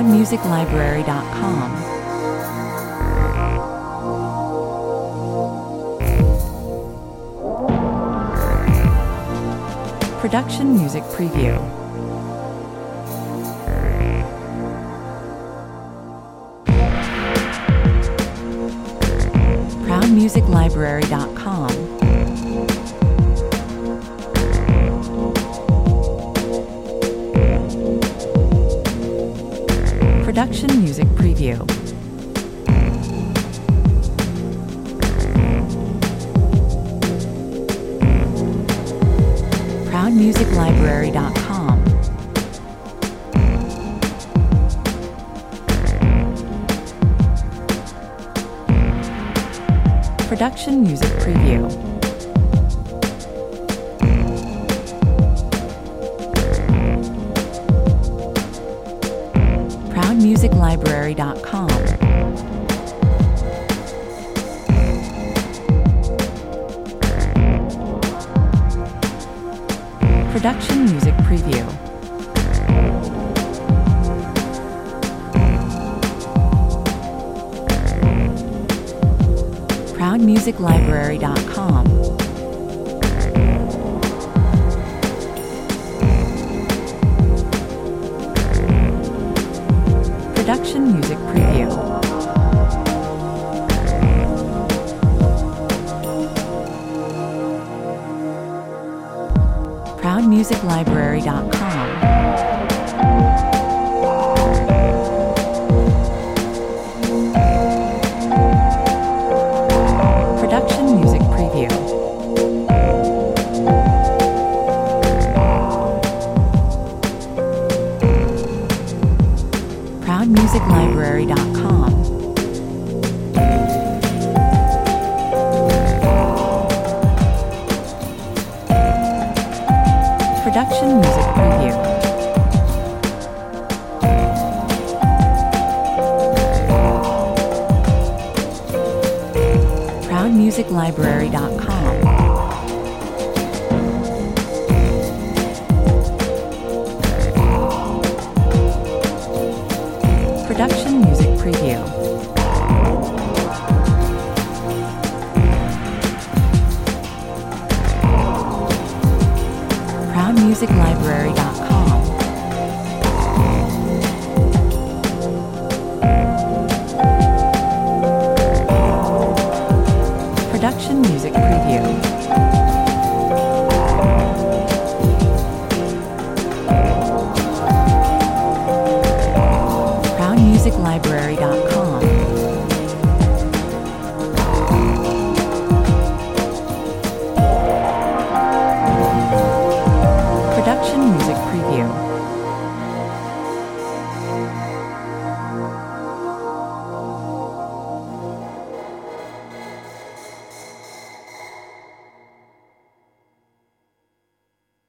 ProudMusicLibrary.com. Production Music Preview. ProudMusicLibrary.com. Production Music Preview. ProudMusicLibrary.com. Production Music Preview. ProudMusicLibrary.com. Production Music Preview. ProudMusicLibrary.com. Production Music Preview. ProudMusicLibrary.com. Production Music Preview. ProudMusicLibrary.com. Production Music Preview. ProudMusicLibrary.com. Production Music Preview. ProudMusicLibrary.com. Production Music Preview. ProudMusicLibrary.com. Production Music Preview.